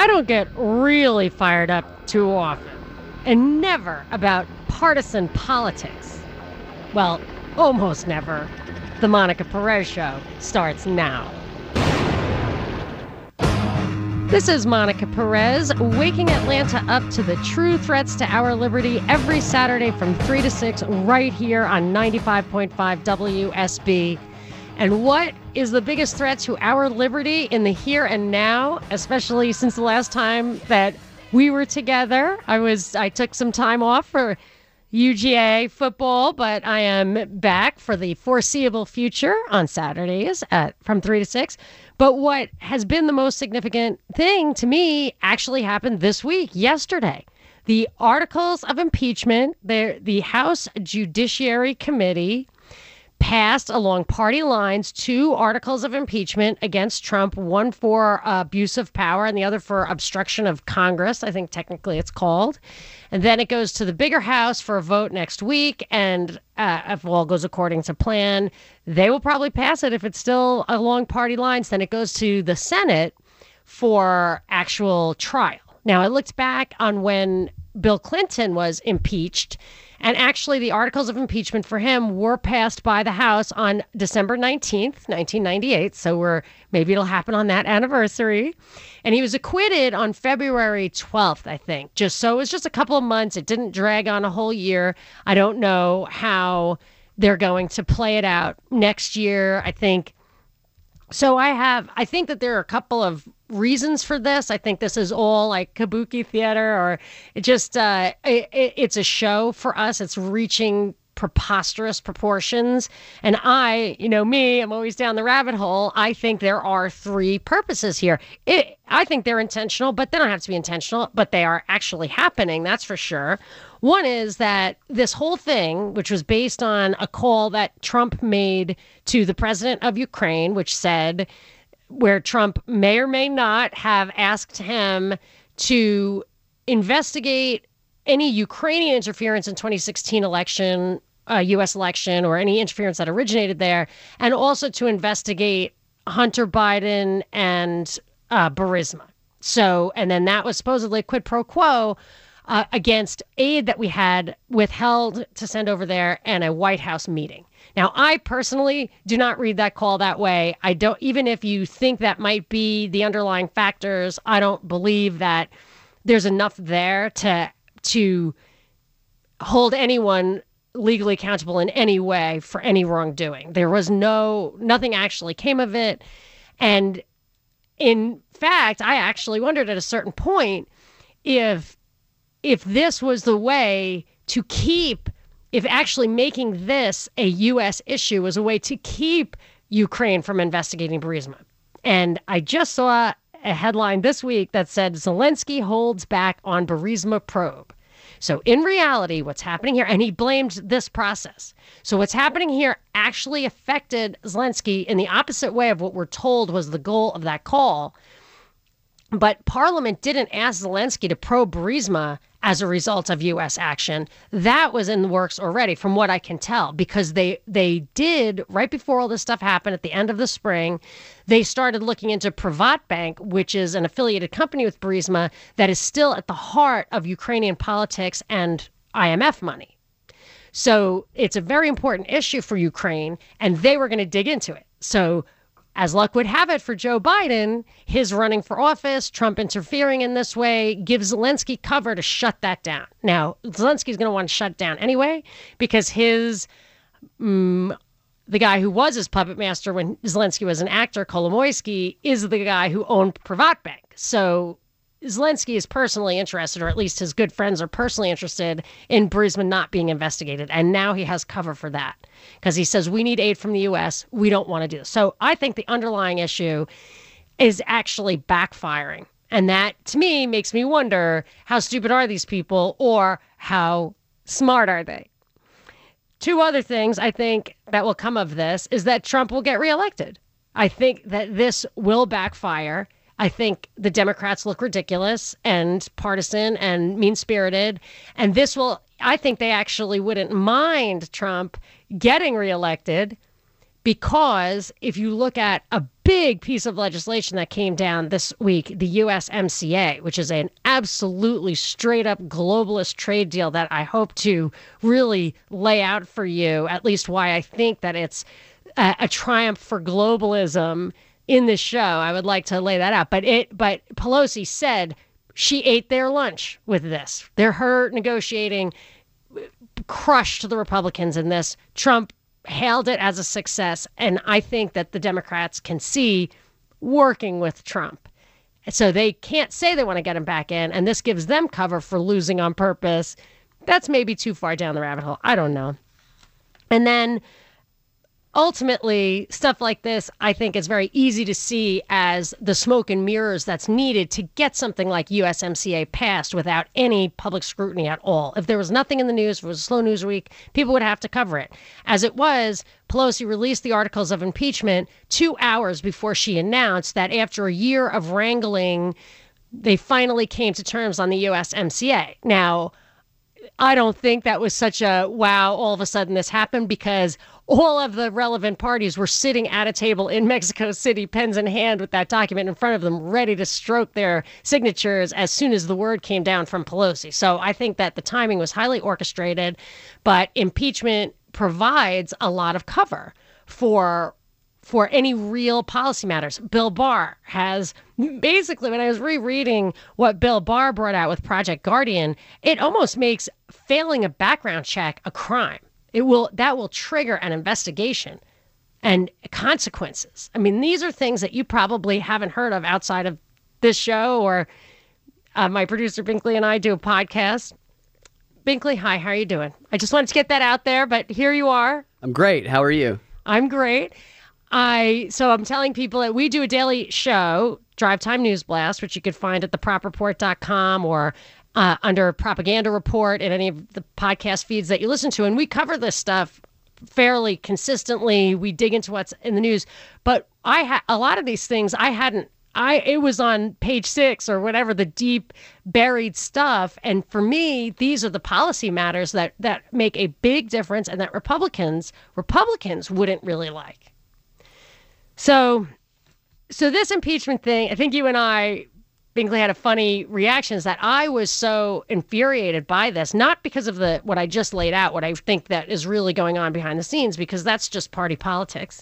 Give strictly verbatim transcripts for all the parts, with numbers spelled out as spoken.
I don't get really fired up too often, and never about partisan politics. Well, almost never. The Monica Perez Show starts now. This is Monica Perez, waking Atlanta up to the true threats to our liberty every Saturday from three to six right here on ninety-five point five W S B. And what is the biggest threat to our liberty in the here and now, especially since the last time that we were together? I was I took some time off for U G A football, but I am back for the foreseeable future on Saturdays at from three to six. But what has been the most significant thing to me actually happened this week, yesterday. The articles of impeachment, the, the House Judiciary Committee passed along party lines two articles of impeachment against Trump, one for uh, abuse of power and the other for obstruction of Congress, I think technically it's called. And then it goes to the bigger House for a vote next week. And uh, if all goes according to plan, they will probably pass it if it's still along party lines. Then it goes to the Senate for actual trial. Now, I looked back on when Bill Clinton was impeached, and actually the articles of impeachment for him were passed by the House on December nineteenth, nineteen ninety-eight. So we're maybe it'll happen on that anniversary. And he was acquitted on February twelfth, I think. Just so it was just a couple of months. It didn't drag on a whole year. I don't know how they're going to play it out next year. I think so. I have I think that there are a couple of reasons for this. I think this is all like kabuki theater, or it just uh, it, it's a show for us. It's reaching preposterous proportions. And I, you know, me, I'm always down the rabbit hole. I think there are three purposes here. It, I think they're intentional, but they don't have to be intentional, but they are actually happening. That's for sure. One is that this whole thing, which was based on a call that Trump made to the president of Ukraine, which said, where Trump may or may not have asked him to investigate any Ukrainian interference in twenty sixteen election, uh, U S election, or any interference that originated there, and also to investigate Hunter Biden and uh, Burisma. So, and then that was supposedly quid pro quo uh, against aid that we had withheld to send over there and a White House meeting. Now, I personally do not read that call that way. I don't, even if you think that might be the underlying factors, I don't believe that there's enough there to to hold anyone legally accountable in any way for any wrongdoing. There was no, nothing actually came of it. And in fact, I actually wondered at a certain point if if this was the way to keep if actually making this a U S issue was a way to keep Ukraine from investigating Burisma. And I just saw a headline this week that said Zelensky holds back on Burisma probe. So in reality, what's happening here, and he blamed this process. So what's happening here actually affected Zelensky in the opposite way of what we're told was the goal of that call. But Parliament didn't ask Zelensky to probe Burisma as a result of U S action. That was in the works already, from what I can tell, because they they did, right before all this stuff happened at the end of the spring, they started looking into Privatbank, which is an affiliated company with Burisma that is still at the heart of Ukrainian politics and I M F money. So it's a very important issue for Ukraine, and they were going to dig into it. So as luck would have it for Joe Biden, his running for office, Trump interfering in this way, gives Zelensky cover to shut that down. Now, Zelensky's going to want to shut it down anyway, because his, um, the guy who was his puppet master when Zelensky was an actor, Kolomoisky, is the guy who owned Privatbank. So Zelensky is personally interested, or at least his good friends are personally interested in Burisma not being investigated. And now he has cover for that because he says, we need aid from the U S. We don't want to do this. So I think the underlying issue is actually backfiring. And that, to me, makes me wonder, how stupid are these people, or how smart are they? Two other things I think that will come of this is that Trump will get reelected. I think that this will backfire. I think the Democrats look ridiculous and partisan and mean-spirited. And this will, I think they actually wouldn't mind Trump getting reelected, because if you look at a big piece of legislation that came down this week, the U S M C A, which is an absolutely straight up globalist trade deal that I hope to really lay out for you, at least why I think that it's a, a triumph for globalism in this show. I would like to lay that out. But it, but Pelosi said she ate their lunch with this. They're her negotiating, crushed the Republicans in this. Trump hailed it as a success, and I think that the Democrats can see working with Trump. So they can't say they want to get him back in, and this gives them cover for losing on purpose. That's maybe too far down the rabbit hole. I don't know. And then ultimately, stuff like this, I think, is very easy to see as the smoke and mirrors that's needed to get something like U S M C A passed without any public scrutiny at all. If there was nothing in the news, if it was a slow news week, people would have to cover it. As it was, Pelosi released the articles of impeachment two hours before she announced that after a year of wrangling, they finally came to terms on the U S M C A. Now, I don't think that was such a wow, all of a sudden this happened, because all of the relevant parties were sitting at a table in Mexico City, pens in hand, with that document in front of them, ready to stroke their signatures as soon as the word came down from Pelosi. So I think that the timing was highly orchestrated, but impeachment provides a lot of cover for for any real policy matters. Bill Barr has basically, when I was rereading what Bill Barr brought out with Project Guardian, it almost makes failing a background check a crime. It will, that will trigger an investigation and consequences. I mean, these are things that you probably haven't heard of outside of this show, or uh, my producer Binkley and I do a podcast. Binkley, hi, how are you doing? I just wanted to get that out there, but here you are. I'm great. How are you? I'm great. I so I'm telling people that we do a daily show, Drive Time News Blast, which you could find at the prop report dot com or uh, under Propaganda Report in any of the podcast feeds that you listen to. And we cover this stuff fairly consistently. We dig into what's in the news. But I ha- a lot of these things I hadn't, I it was on page six or whatever, the deep buried stuff. And for me, these are the policy matters that, that make a big difference and that Republicans, Republicans wouldn't really like. So, so this impeachment thing, I think you and I, Binkley, had a funny reaction, is that I was so infuriated by this, not because of the what I just laid out, what I think that is really going on behind the scenes, because that's just party politics.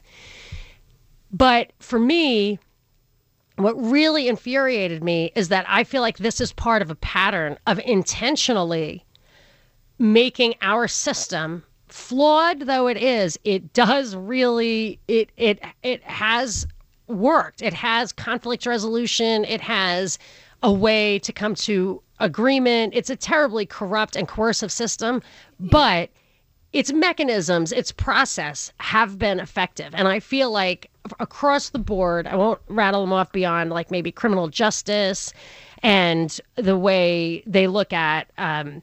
But for me, what really infuriated me is that I feel like this is part of a pattern of intentionally making our system, flawed though it is, it does really, it it it has worked. It has conflict resolution. It has a way to come to agreement. It's a terribly corrupt and coercive system, but its mechanisms, its process have been effective. And I feel like across the board, I won't rattle them off beyond like maybe criminal justice and the way they look at um,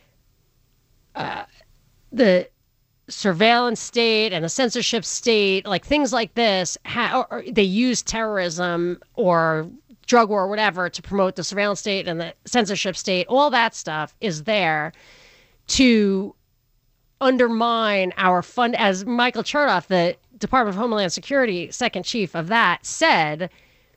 uh, the surveillance state and a censorship state, like things like this, ha- or they use terrorism or drug war or whatever to promote the surveillance state and the censorship state. All that stuff is there to undermine our fund. As Michael Chertoff, the Department of Homeland Security second chief of that, said,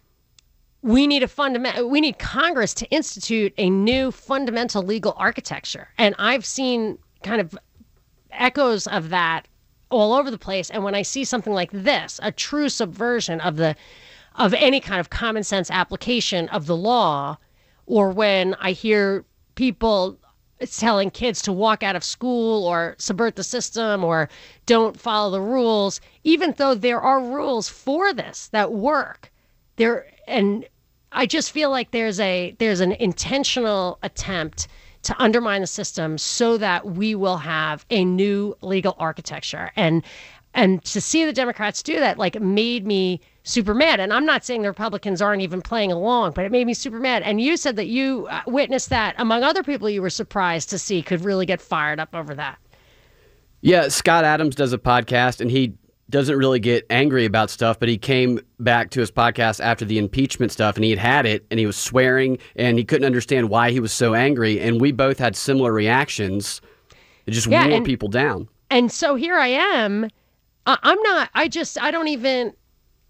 we need a fundamental, we need Congress to institute a new fundamental legal architecture. And I've seen kind of echoes of that all over the place. And when I see something like this, a true subversion of the of any kind of common sense application of the law, or when I hear people telling kids to walk out of school or subvert the system or don't follow the rules, even though there are rules for this that work, there, and I just feel like there's a there's an intentional attempt to undermine the system so that we will have a new legal architecture. And and to see the Democrats do that, like, made me super mad. And I'm not saying the Republicans aren't even playing along, but it made me super mad. And you said that you uh, witnessed that among other people you were surprised to see could really get fired up over that. Yeah, Scott Adams does a podcast, and he doesn't really get angry about stuff, but he came back to his podcast after the impeachment stuff, and he had had it, and he was swearing, and he couldn't understand why he was so angry, and we both had similar reactions. It just yeah, wore and, people down. And so here I am. Uh, I'm not, I just, I don't even,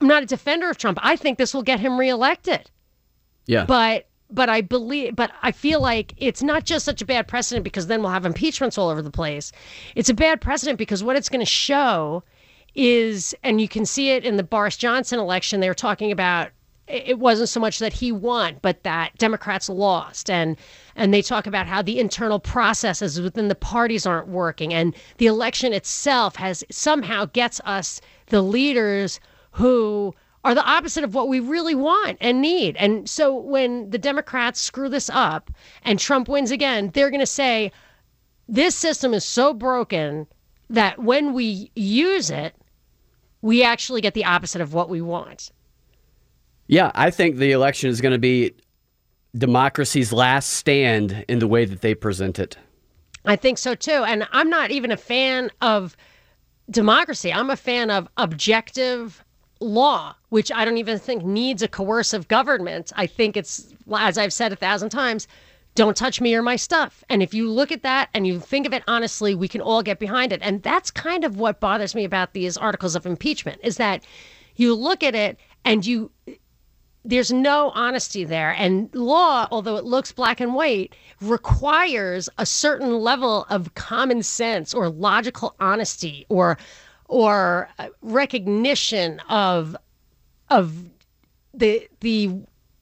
I'm not a defender of Trump. I think this will get him reelected. Yeah. But but I believe but I feel like it's not just such a bad precedent because then we'll have impeachments all over the place. It's a bad precedent because what it's going to show is, and you can see it in the Boris Johnson election, they were talking about it wasn't so much that he won, but that Democrats lost. And and they talk about how the internal processes within the parties aren't working. And the election itself has somehow gets us the leaders who are the opposite of what we really want and need. And so when the Democrats screw this up and Trump wins again, they're going to say, this system is so broken that when we use it, we actually get the opposite of what we want. Yeah, I think the election is going to be democracy's last stand in the way that they present it. I think so, too. And I'm not even a fan of democracy. I'm a fan of objective law, which I don't even think needs a coercive government. I think it's, as I've said a thousand times, don't touch me or my stuff. And if you look at that and you think of it honestly, we can all get behind it. And that's kind of what bothers me about these articles of impeachment, is that you look at it and you... there's no honesty there. And law, although it looks black and white, requires a certain level of common sense or logical honesty or or recognition of of the the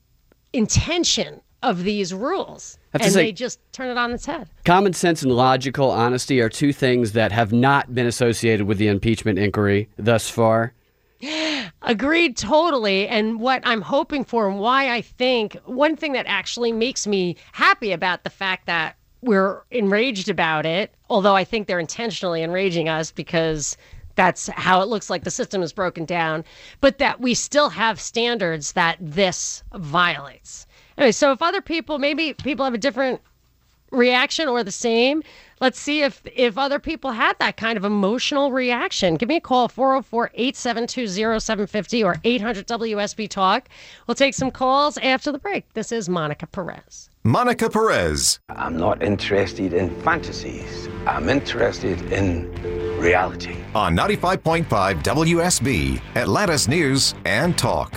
intention of these rules. And say, they just turn it on its head. Common sense and logical honesty are two things that have not been associated with the impeachment inquiry thus far. Agreed totally. And what I'm hoping for and why I think one thing that actually makes me happy about the fact that we're enraged about it, although I think they're intentionally enraging us because that's how it looks like the system is broken down, but that we still have standards that this violates. Anyway, so if other people, maybe people have a different reaction or the same, let's see if if other people had that kind of emotional reaction. Give me a call, four oh four, eight seven two, oh seven five oh or eight hundred W S B Talk. We'll take some calls after the break. This is Monica Perez. Monica Perez. I'm not interested in fantasies. I'm interested in reality. On ninety-five point five W S B, Atlanta's News and Talk.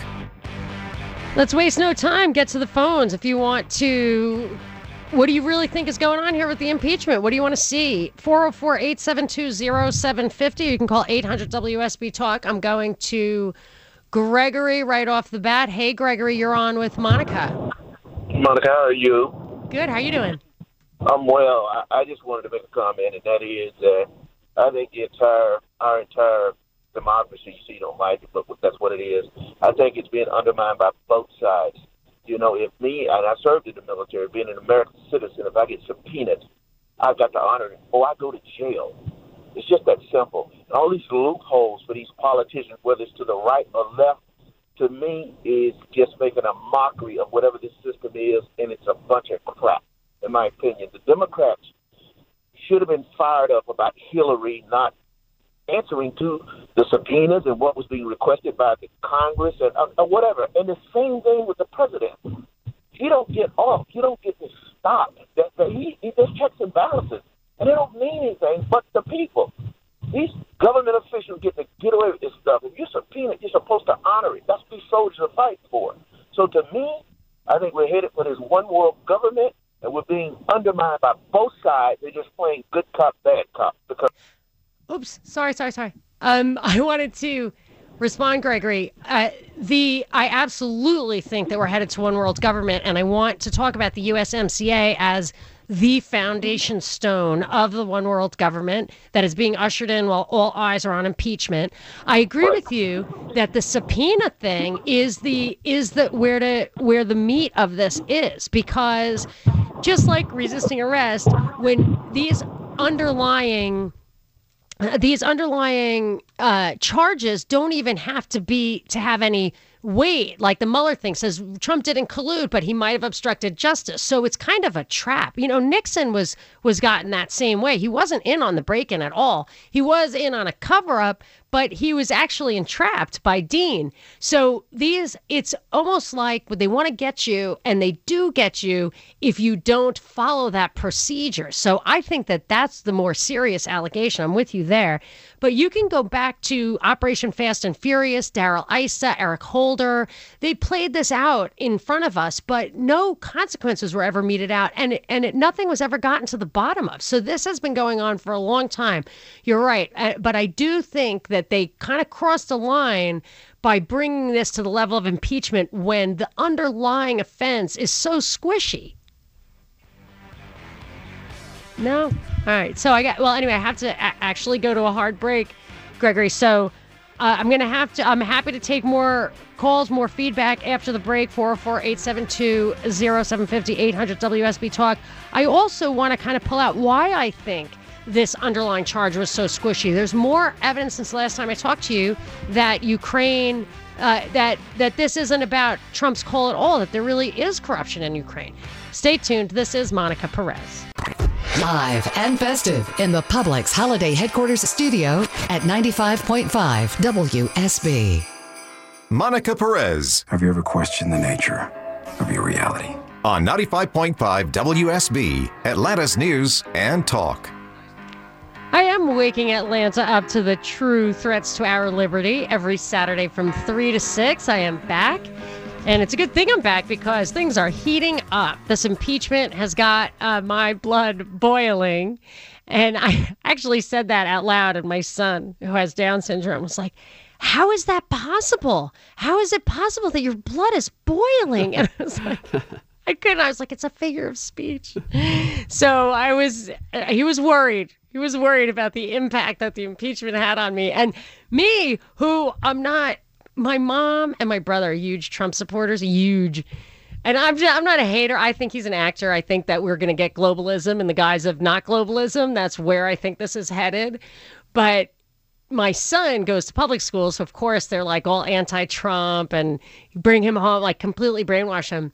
Let's waste no time. Get to the phones if you want to. What do you really think is going on here with the impeachment? What do you want to see? four oh four, eight seven two, oh seven five oh. You can call eight hundred W S B Talk. I'm going to Gregory right off the bat. Hey, Gregory, you're on with Monica. Monica, how are you? Good. How you doing? I'm well. I, I just wanted to make a comment, and that is that I think the entire, our entire democracy, you see, don't like it, but that's what it is. I think it's being undermined by both sides. You know, if me, and I served in the military, being an American citizen, if I get subpoenaed, I've got to honor it, or I go to jail. It's just that simple. And all these loopholes for these politicians, whether it's to the right or left, to me is just making a mockery of whatever this system is, and it's a bunch of crap, in my opinion. The Democrats should have been fired up about Hillary not answering to the subpoenas and what was being requested by the Congress and uh, uh, whatever. And the same thing with the president. He don't get off. You don't get to stop. That, that he, he there's checks and balances, and they don't mean anything but the people. These government officials get to get away with this stuff. If you're subpoenaed, you're supposed to honor it. That's what these soldiers are fighting for. So to me, I think we're headed for this one world government, and we're being undermined by both sides. They're just playing good cop, bad cop. Because Oops, sorry, sorry, sorry. Um, I wanted to respond, Gregory. Uh, the I absolutely think that we're headed to one world government, and I want to talk about the U S M C A as the foundation stone of the one world government that is being ushered in while all eyes are on impeachment. I agree Right. with you that the subpoena thing is the is the where to where the meat of this is, because just like resisting arrest, when these underlying These underlying uh, charges don't even have to be to have any weight. Like the Mueller thing says, Trump didn't collude, but he might have obstructed justice. So it's kind of a trap. You know, Nixon was was gotten that same way. He wasn't in on the break-in at all. He was in on a cover-up, but he was actually entrapped by Dean. So these, it's almost like they want to get you, and they do get you if you don't follow that procedure. So I think that that's the more serious allegation. I'm with you there. But you can go back to Operation Fast and Furious, Darrell Issa, Eric Holder. They played this out in front of us, but no consequences were ever meted out, and and it, nothing was ever gotten to the bottom of. So this has been going on for a long time. You're right. Uh, but I do think that they kind of crossed a line by bringing this to the level of impeachment when the underlying offense is so squishy. No? All right. So I got, well, anyway, I have to a- actually go to a hard break, Gregory. So uh, I'm going to have to, I'm happy to take more calls, more feedback after the break. four oh four, eight seven two, oh seven five oh, eight hundred W S B Talk. I also want to kind of pull out why I think this underlying charge was so squishy. There's more evidence since the last time I talked to you that Ukraine, uh, that that this isn't about Trump's call at all, that there really is corruption in Ukraine. Stay tuned. This is Monica Perez. Live and festive in the Publix Holiday Headquarters studio at ninety-five point five W S B. Monica Perez Have you ever questioned the nature of your reality? on ninety-five point five W S B, Atlanta's News and Talk. I am waking Atlanta up to the true threats to our liberty every Saturday from three to six. I am back. And it's a good thing I'm back because things are heating up. This impeachment has got uh, my blood boiling. And I actually said that out loud. And my son, who has Down syndrome, was like, how is that possible? How is it possible that your blood is boiling? And I was like, I couldn't. I was like, it's a figure of speech. So I was, uh, he was worried. He was worried about the impact that the impeachment had on me. And me, who I'm not, my mom and my brother are huge Trump supporters, huge. And I'm just, I'm not a hater. I think he's an actor. I think that we're going to get globalism in the guise of not globalism. That's where I think this is headed. But my son goes to public school, so of course they're like all anti-Trump and bring him home, like completely brainwash him.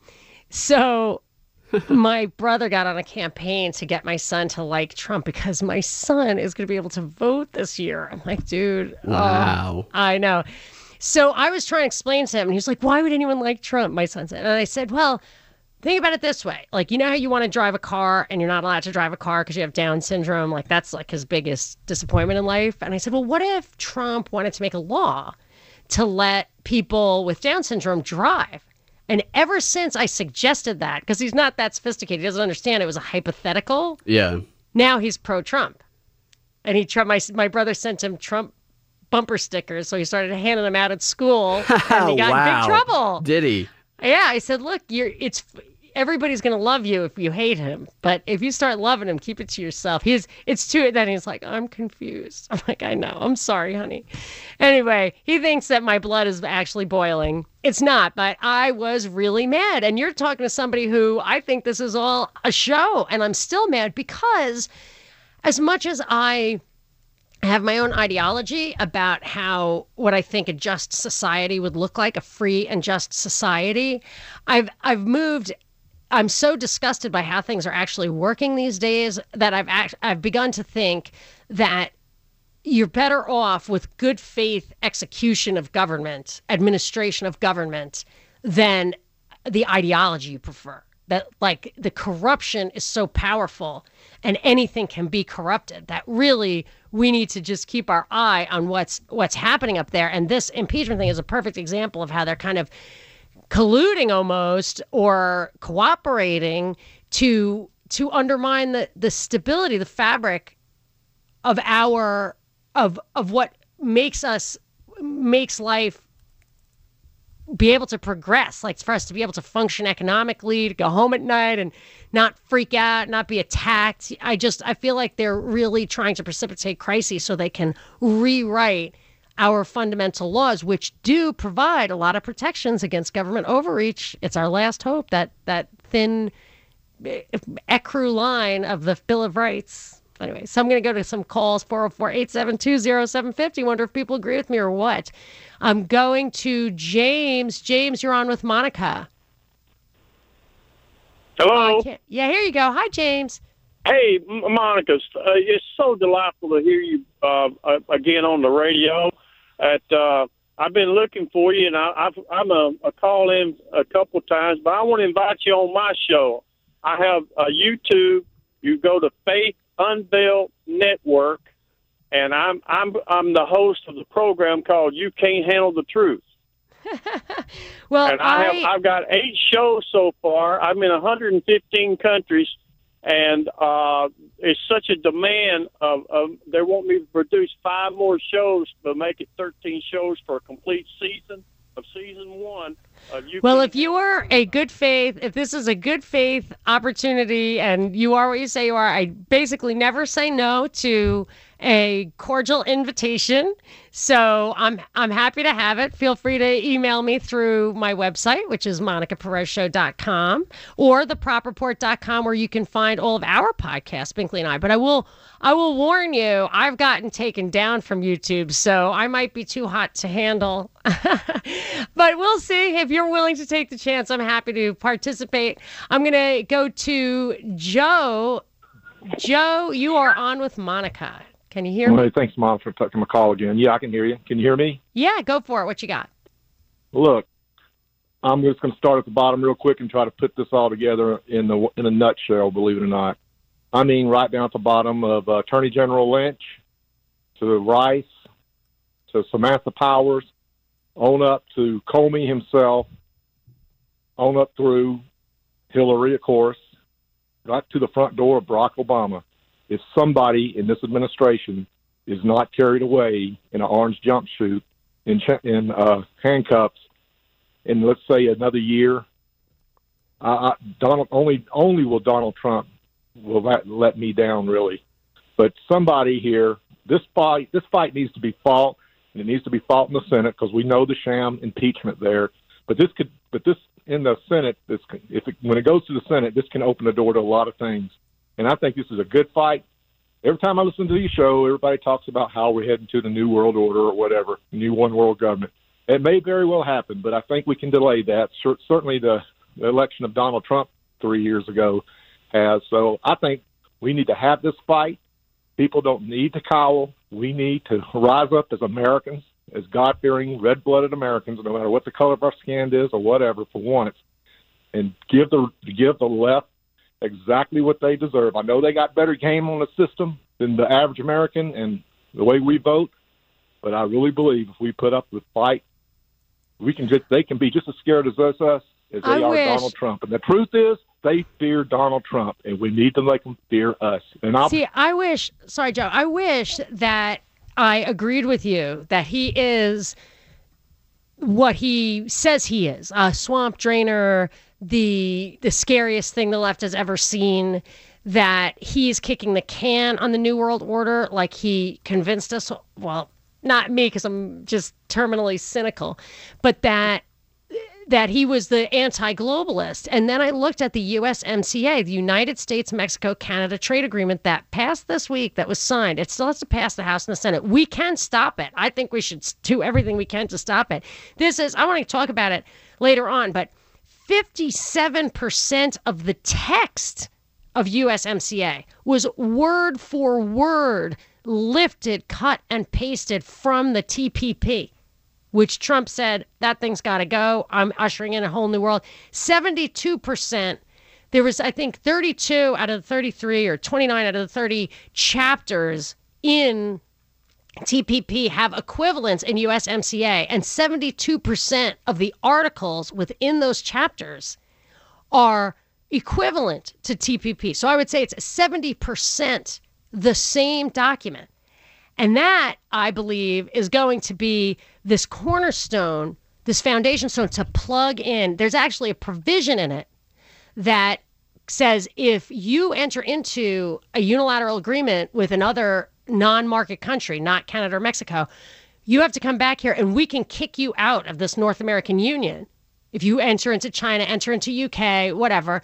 So my brother got on a campaign to get my son to like Trump because my son is going to be able to vote this year. I'm like, dude, Wow. oh, I know. So I was trying to explain to him, and he was like, why would anyone like Trump? My son said. And I said, well, think about it this way. Like, you know how you want to drive a car and you're not allowed to drive a car because you have Down syndrome? Like, that's like his biggest disappointment in life. And I said, well, what if Trump wanted to make a law to let people with Down syndrome drive? And ever since I suggested that, because he's not that sophisticated, he doesn't understand it was a hypothetical. Yeah. Now he's pro-Trump. And he Trump, my, my brother sent him Trump bumper stickers, so he started handing them out at school, and he got Wow. in big trouble. Did he? Yeah, I said, look, you're it's everybody's gonna love you if you hate him, but if you start loving him, keep it to yourself. He's it's too. Then he's like, I'm confused. I'm like, I know. I'm sorry, honey. Anyway, he thinks that my blood is actually boiling. It's not, but I was really mad. And you're talking to somebody who I think this is all a show, and I'm still mad because as much as I I have my own ideology about how what I think a just society would look like, a free and just society. I've I've moved. I'm so disgusted by how things are actually working these days that I've act, I've begun to think that you're better off with good faith execution of government, administration of government, than the ideology you prefer. That like the corruption is so powerful and anything can be corrupted that really we need to just keep our eye on what's what's happening up there. And this impeachment thing is a perfect example of how they're kind of colluding almost or cooperating to to undermine the, the stability, the fabric of our of of what makes us makes life be able to progress, like for us to be able to function economically, to go home at night and not freak out, not be attacked. I just, I feel like they're really trying to precipitate crises so they can rewrite our fundamental laws, which do provide a lot of protections against government overreach. It's our last hope, that, that thin ecru line of the Bill of Rights. Anyway, so I'm going to go to some calls, four oh four, eight seven two, oh seven five oh. Wonder if people agree with me or what. I'm going to James. James, you're on with Monica. Hello. Oh, yeah, here you go. Hi, James. Hey, M- Monica, uh, it's so delightful to hear you uh, uh, again on the radio. At uh, I've been looking for you, and I, I've, I'm a, a call in a couple times, but I want to invite you on my show. I have a YouTube. You go to Faith Unveiled Network, and I'm I'm I'm the host of the program called You Can't Handle the Truth. Well, and I, I have I've got eight shows so far. I'm in one hundred fifteen countries, and uh, it's such a demand of, of they want me to produce five more shows to make it thirteen shows for a complete season of season one. Of you well, Can't if you are a good faith, if this is a good faith opportunity, and you are what you say you are, I basically never say no to a cordial invitation. So I'm I'm happy to have it. Feel free to email me through my website, which is monica perez show dot com, or the prop report dot com, where you can find all of our podcasts, Binkley and I. But I will I will warn you, I've gotten taken down from YouTube, so I might be too hot to handle. But we'll see. If you're willing to take the chance, I'm happy to participate. I'm going to go to Joe. Joe, you are on with Monica. Can you hear me? Well, thanks, Mom, for taking my call again. Yeah, I can hear you. Can you hear me? Yeah, go for it. What you got? Look, I'm just going to start at the bottom real quick and try to put this all together in the in a nutshell, believe it or not. I mean, right down at the bottom of uh, Attorney General Lynch to Rice to Samantha Powers, on up to Comey himself, on up through Hillary, of course, right to the front door of Barack Obama. If somebody in this administration is not carried away in an orange jumpsuit in, in uh, handcuffs in, let's say, another year, uh, Donald only only will Donald Trump will let, let me down, really. But somebody here, this fight, this fight needs to be fought, and it needs to be fought in the Senate because we know the sham impeachment there. But this could, but this in the Senate, this if it, when it goes to the Senate, this can open the door to a lot of things. And I think this is a good fight. Every time I listen to your show, everybody talks about how we're heading to the new world order or whatever, new one world government. It may very well happen, but I think we can delay that. Certainly the, the election of Donald Trump three years ago has. So I think we need to have this fight. People don't need to cower. We need to rise up as Americans, as God-fearing, red-blooded Americans, no matter what the color of our skin is or whatever, for once, and give the give the left exactly what they deserve. I know they got better game on the system than the average American and the way we vote, but I really believe if we put up the fight, we can just they can be just as scared as us, us as they I are wish. Donald Trump. And the truth is, they fear Donald Trump, and we need to make them fear us. And I'll, See, I wish, sorry, Joe, I wish that I agreed with you that he is what he says he is, a swamp drainer, the the scariest thing the left has ever seen, that he's kicking the can on the New World Order like he convinced us, well, not me because I'm just terminally cynical, but that that he was the anti-globalist. And then I looked at the U S M C A, the United States, Mexico, Canada trade agreement that passed this week, that was signed. It still has to pass the House and the Senate. We can stop it. I think we should do everything we can to stop it. This is, I want to talk about it later on, but fifty-seven percent of the text of U S M C A was word for word lifted, cut, and pasted from the T P P, which Trump said, that thing's got to go. I'm ushering in a whole new world. seventy-two percent, there was, I think, thirty-two out of the thirty-three or twenty-nine out of the thirty chapters in T P P have equivalents in U S M C A, and seventy-two percent of the articles within those chapters are equivalent to T P P. So I would say it's seventy percent the same document. And that, I believe, is going to be this cornerstone, this foundation stone to plug in. There's actually a provision in it that says if you enter into a unilateral agreement with another non-market country, not Canada or Mexico, you have to come back here and we can kick you out of this North American Union. If you enter into China, enter into U K, whatever.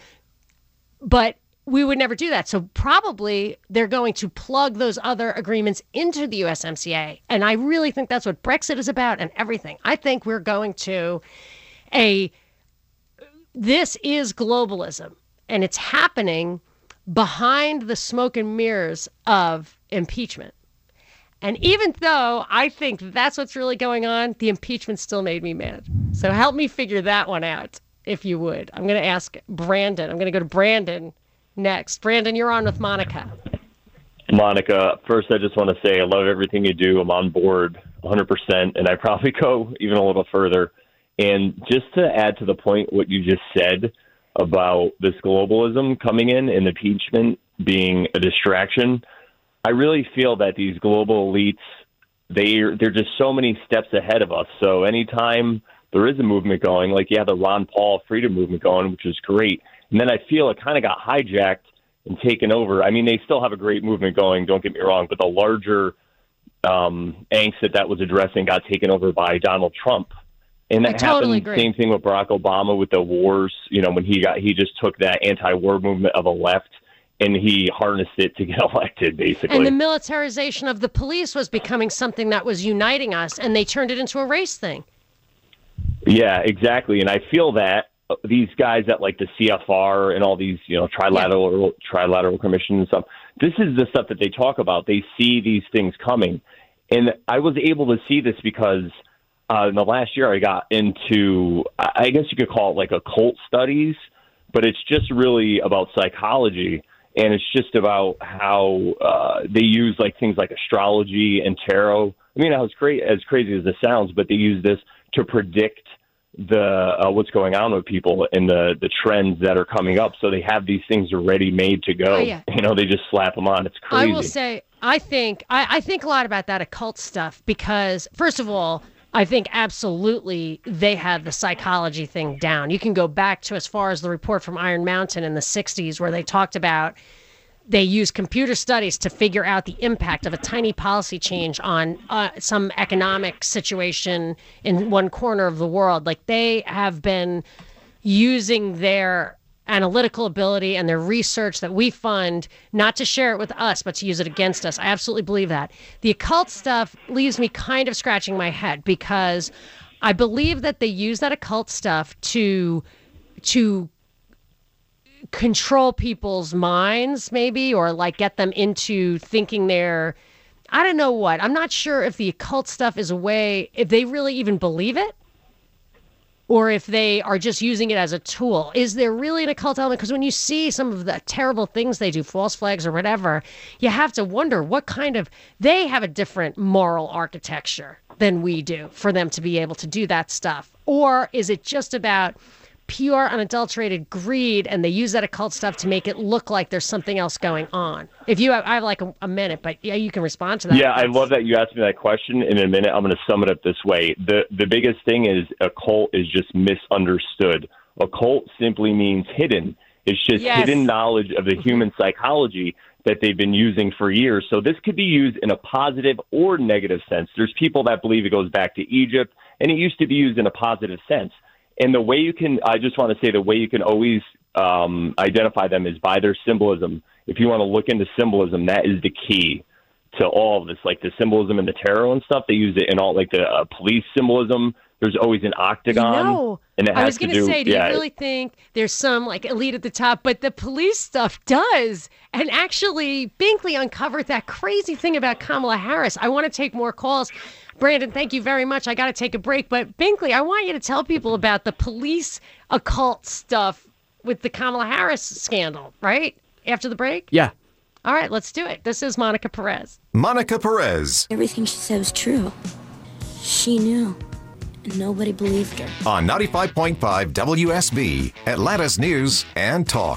But we would never do that. So probably they're going to plug those other agreements into the U S M C A. And I really think that's what Brexit is about and everything. I think we're going to a, this is globalism, and it's happening behind the smoke and mirrors of impeachment. And even though I think that's what's really going on, the impeachment still made me mad. So help me figure that one out, if you would. I'm going to ask Brandon. I'm going to go to Brandon next. Brandon, you're on with Monica. Monica, first I just want to say I love everything you do. I'm on board one hundred percent, and I probably go even a little further. And just to add to the point what you just said about this globalism coming in and impeachment being a distraction, I really feel that these global elites, they're, they're just so many steps ahead of us. So anytime there is a movement going, like you have the Ron Paul freedom movement going, which is great, and then I feel it kind of got hijacked and taken over. I mean, they still have a great movement going, don't get me wrong, but the larger um, angst that that was addressing got taken over by Donald Trump. And that I totally happened, agree. Same thing with Barack Obama with the wars, you know, when he got, he just took that anti-war movement of the left and he harnessed it to get elected, basically. And the militarization of the police was becoming something that was uniting us, and they turned it into a race thing. Yeah, exactly. And I feel that these guys at like the C F R and all these, you know, trilateral yeah. trilateral commissions and stuff, this is the stuff that they talk about. They see these things coming. And I was able to see this because uh, in the last year I got into, I guess you could call it like occult studies, but it's just really about psychology. And it's just about how uh, they use like things like astrology and tarot. I mean, as crazy as crazy as this sounds, but they use this to predict the uh, what's going on with people and the the trends that are coming up. So they have these things already made to go. Oh, yeah. You know, they just slap them on. It's crazy. I will say, I think I, I think a lot about that occult stuff because, first of all, I think absolutely they have the psychology thing down. You can go back to as far as the report from Iron Mountain in the sixties where they talked about they use computer studies to figure out the impact of a tiny policy change on uh, some economic situation in one corner of the world. Like they have been using their analytical ability and their research that we fund, not to share it with us, but to use it against us. I absolutely believe that. The occult stuff leaves me kind of scratching my head because I believe that they use that occult stuff to to control people's minds, maybe, or like get them into thinking they're, I don't know what. I'm not sure if the occult stuff is a way, if they really even believe it, or if they are just using it as a tool. Is there really an occult element? Because when you see some of the terrible things they do, false flags or whatever, you have to wonder what kind of, they have a different moral architecture than we do for them to be able to do that stuff. Or is it just about pure unadulterated greed and they use that occult stuff to make it look like there's something else going on? If you have, I have like a, a minute, but yeah, you can respond to that. Yeah, I love that you asked me that question. In a minute, I'm going to sum it up this way. The the biggest thing is occult is just misunderstood. Occult simply means hidden. It's just Yes. hidden knowledge of the human psychology that they've been using for years. So this could be used in a positive or negative sense. There's people that believe it goes back to Egypt, and it used to be used in a positive sense. And the way you can, I just want to say the way you can always um, identify them is by their symbolism. If you want to look into symbolism, that is the key to all of this. Like the symbolism in the tarot and stuff, they use it in all, like the uh, police symbolism. There's always an octagon. No, and it has I was to going to do, say, do yeah, you really think there's some like elite at the top? But the police stuff does. And actually, Binkley uncovered that crazy thing about Kamala Harris. I want to take more calls. Brandon, thank you very much. I got to take a break. But Binkley, I want you to tell people about the police occult stuff with the Kamala Harris scandal, right? After the break? Yeah. All right, let's do it. This is Monica Perez. Monica Perez Everything she said was true. She knew, and nobody believed her. on ninety-five point five W S B, Atlanta's News and Talk.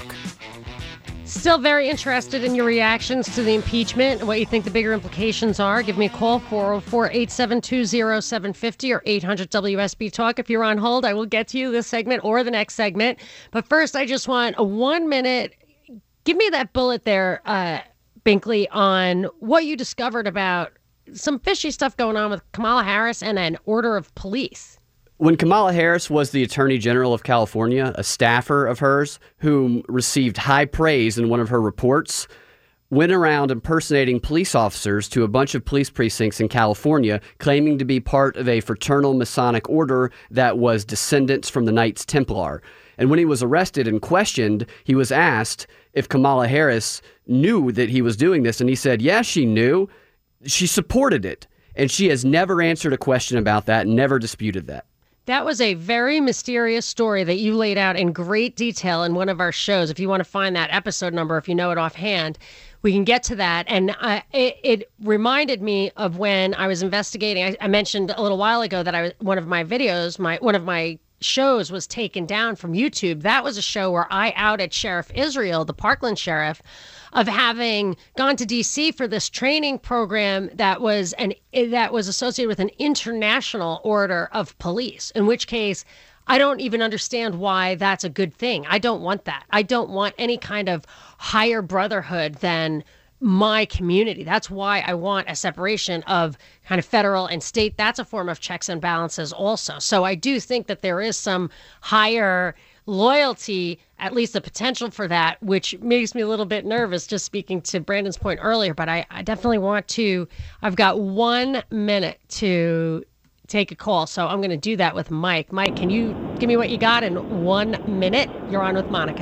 Still very interested in your reactions to the impeachment and what you think the bigger implications are. Give me a call, four oh four, eight seven two, oh seven five oh or eight hundred W S B Talk. If you're on hold, I will get to you this segment or the next segment. But first, I just want a one minute, give me that bullet there, uh, Binkley, on what you discovered about some fishy stuff going on with Kamala Harris and an order of police. When Kamala Harris was the Attorney General of California, a staffer of hers who received high praise in one of her reports went around impersonating police officers to a bunch of police precincts in California, claiming to be part of a fraternal Masonic order that was descendants from the Knights Templar. And when he was arrested and questioned, he was asked if Kamala Harris knew that he was doing this, and he said, yeah, she knew. she supported it, and she has never answered a question about that, never disputed that. That was a very mysterious story that you laid out in great detail in one of our shows. If you want to find that episode number, if you know it offhand, we can get to that. And uh, it, it reminded me of when I was investigating. I, I mentioned a little while ago that I was one of my videos, my one of my shows was taken down from YouTube. That was a show where I outed Sheriff Israel, the Parkland sheriff, of having gone to D C for this training program that was an that was associated with an international order of police, in which case I don't even understand why that's a good thing. I don't want that. I don't want any kind of higher brotherhood than my community. That's why I want a separation of kind of federal and state. That's a form of checks and balances also. So I do think that there is some higher loyalty, at least the potential for that, which makes me a little bit nervous just speaking to Brandon's point earlier. But I, I definitely want to, I've got one minute to take a call. So I'm going to do that with Mike. Mike, can you give me what you got in one minute? You're on with Monica.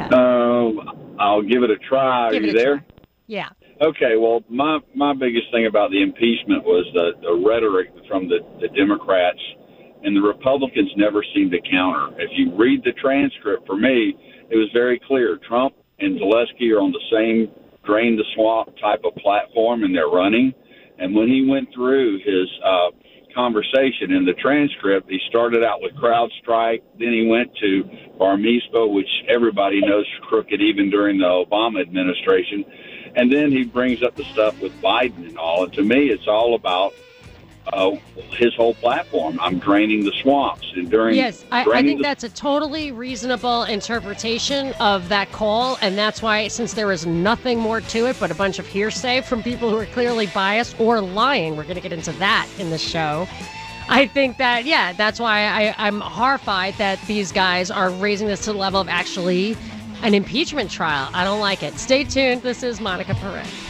Um, I'll give it a try. Give Are it you a there? try. Yeah. Okay, well, my, my biggest thing about the impeachment was the, the rhetoric from the, the Democrats, and the Republicans never seemed to counter. If you read the transcript, for me, it was very clear. Trump and Zaleski are on the same drain the swamp type of platform, and they're running. And when he went through his uh, conversation in the transcript, he started out with CrowdStrike, then he went to Bar Mitzvah, which everybody knows is crooked even during the Obama administration. And then he brings up the stuff with Biden and all. And to me, it's all about uh, his whole platform. I'm draining the swamps. And during yes, I, I think the- that's a totally reasonable interpretation of that call. And that's why, since there is nothing more to it but a bunch of hearsay from people who are clearly biased or lying, we're going to get into that in the show. I think that, yeah, that's why I, I'm horrified that these guys are raising this to the level of actually an impeachment trial. I don't like it. Stay tuned. This is Monica Perez.